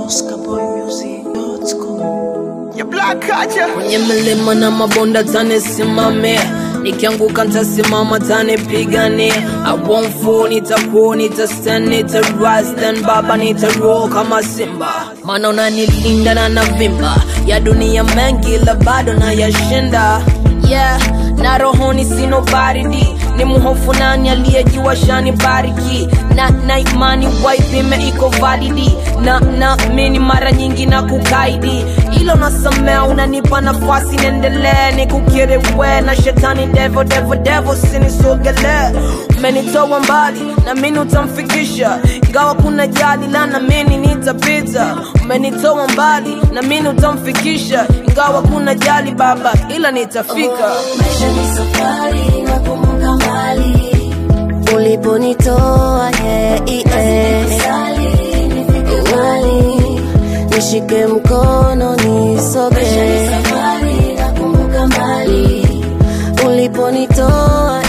OscarBoyMusic.com. Ya Black Kaja kwenye milima na mabonda tanisimamia, nikianguka nitasimama tanipigania. I won't fall, nitakuwa, nitastand, nitarise, then baba nitaroll kama simba. Maana unanilinda na navimba ya dunia mengi la bado na yashinda. Yeah, na rohoni sino baridi, ni muhofu nani aliyejua shani bariki. Na imani wipe iko validi, na mini mara nyingi na kukaidi. Ilo nasamea unanipa nafasi nendelee, nikukiri we na shetani devil sinisogele. Umenitoa mbali na mini utamfikisha, ingawa kuna jali la na mini nitapita. Umenitoa mbali na mini utamfikisha, ingawa kuna jali baba ila nitafika. Maisha ni safari na kumbuka mbali uliponitoa, nifike mbali, nishike mkono nisoge. Maisha ni safari na kumbuka mbali uliponitoa,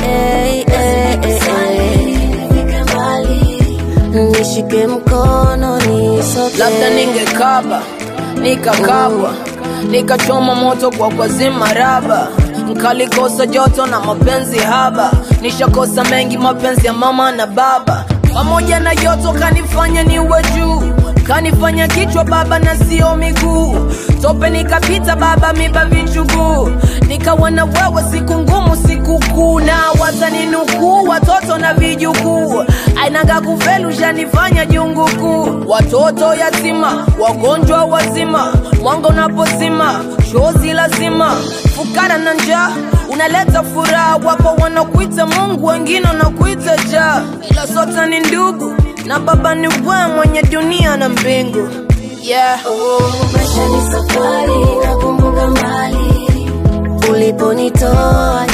nifike mbali, nishike mkono nisoge. Labda ningekaba, nikakabwa, nikachoma moto kwa kwazima raba. Nkalikosa joto na mapenzi haba, nishakosa mengi mapenzi ya mama na baba. Pamoja na yoto kanifanya niwe juu, kanifanya kichwa baba na sio miguu. Tope nikapita baba miba vichuguu, nikawa na wewe siku ngumu siku kuu. Na wataninukuu watoto na vijukuu, ainaga kufelu shanifanya jungu kuu. Watoto yatima, wagonjwa wazima, mwanga unapozima, shozi lazima. Fukara na njaa, unaleta furaha. Wapo wanakuita Mungu, wengine wanakuita ja, ila sote ni ndugu, na baba ni wewe mwenye dunia na mbingu. Yeah. Maisha ni safari na kumbuka mbali uliponitoa,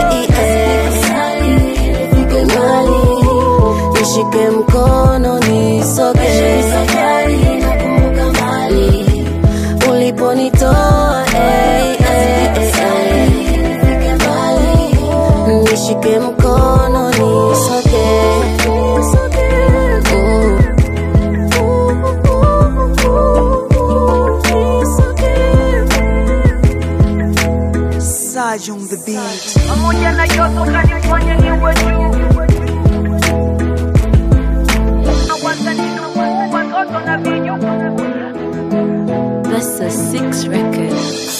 nifike mbali, nishike mkono nisoge. Maisha ni safari na kumbuka mbali uliponitoa, nifike mbali, nishike mkono nisoge. Saj on the beat. Pamoja na yoto kanifanya niwe juu, na wataninukuu watoto na vijukuu. That's a 6 record.